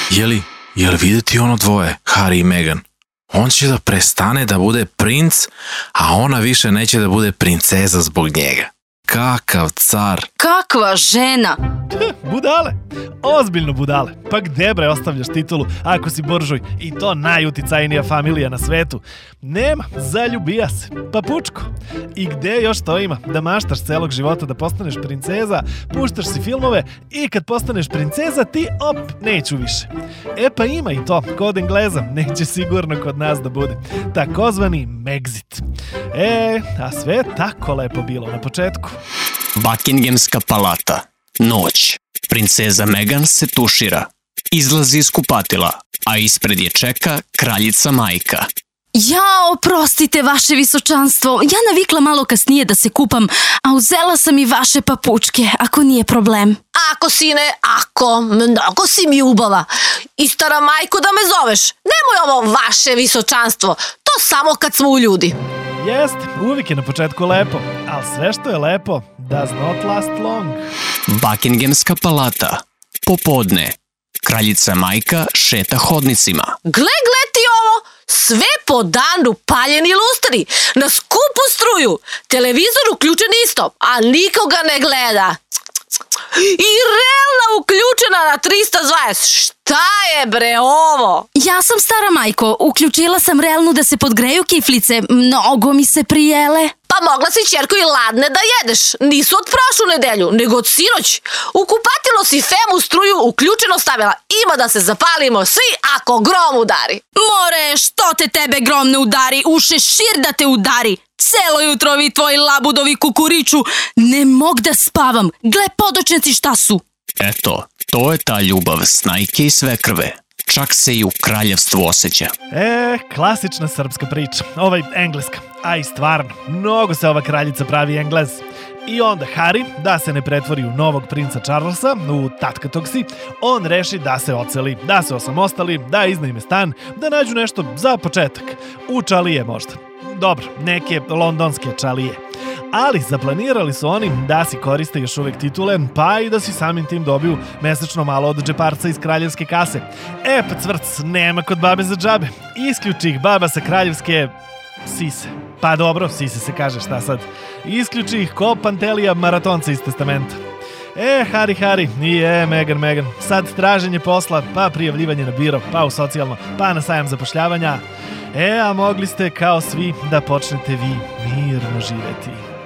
Jel vidjeti ono dvoje, Harry i Meghan? On će da prestane da bude princ, a ona više neće da bude princeza zbog njega. Kakav car! Kakva žena! Budale, ozbiljno budale. Pa gde bre ostavljaš titulu ako si buržuj i to najuticajnija familija na svetu? Nema, zaljubija se. Papučko. I gde još to ima? Da maštaš celog života da postaneš princeza, puštaš si filmove i kad postaneš princeza ti neću više. E pa ima i to, kod Engleza, neće sigurno kod nas da bude. Takozvani Megxit. A sve je tako lepo bilo na početku. Buckinghamska palata. Noć. Princeza Meghan se tušira. Izlazi iz kupatila, a ispred je čeka kraljica majka. Oprostite, vaše visočanstvo, ja navikla malo kasnije da se kupam, a uzela sam i vaše papučke, ako nije problem. Ako, sine, ako, mnogo si mi ljubava. I stara majko da me zoveš. Nemoj ovo vaše visočanstvo, to samo kad smo u ljudi. Jeste, uvijek je na početku lepo, ali sve što je lepo does not last long. Buckinghamska palata. Popodne. Kraljica majka šeta hodnicima. Gle ti ovo, sve po danu paljeni lustri, na skupu struju, televizor uključen isto, a nikoga ne gleda. I relna uključena na 320. Šta je bre ovo? Ja sam stara majko, uključila sam relnu da se podgreju kiflice, mnogo mi se prijele. Pa mogla si ćerko i ladne da jedeš, nisu od prošlu nedelju, nego od sinoć. U kupatilo si femu struju uključeno stavila, ima da se zapalimo svi ako grom udari. More, što te tebe grom ne udari, u šešir da te udari. Celo jutro vi tvoji labudovi kukuriču, ne mog da spavam, gle podočnjaci šta su. Eto, to je ta ljubav snajke i svekrve. Čak se i u kraljevstvu osjeća. Klasična srpska priča, engleska. A i stvarno, mnogo se ova kraljica pravi Englez. I onda Harry, da se ne pretvori u novog princa Charlesa, u tatkatog si, on reši da se oceli, da se osamostali, da iznajme stan, da nađu nešto za početak. U čalije možda. Dobro, neke londonske čalije. Ali zaplanirali su oni da si koriste još uvek titule, pa i da si samim tim dobiju mesečno malo od džeparca iz kraljevske kase. Pa cvrc, nema kod babe za džabe. Isključi ih baba sa kraljevske sise. Pa dobro, sise se kaže, šta sad? Isključi ih ko Pantelija maratonca iz testamenta. Harry i Meghan. Sad traženje posla, pa prijavljivanje na biro, pa u socijalno, pa na sajam zapošljavanja. A mogli ste kao svi da počnete vi mirno živeti.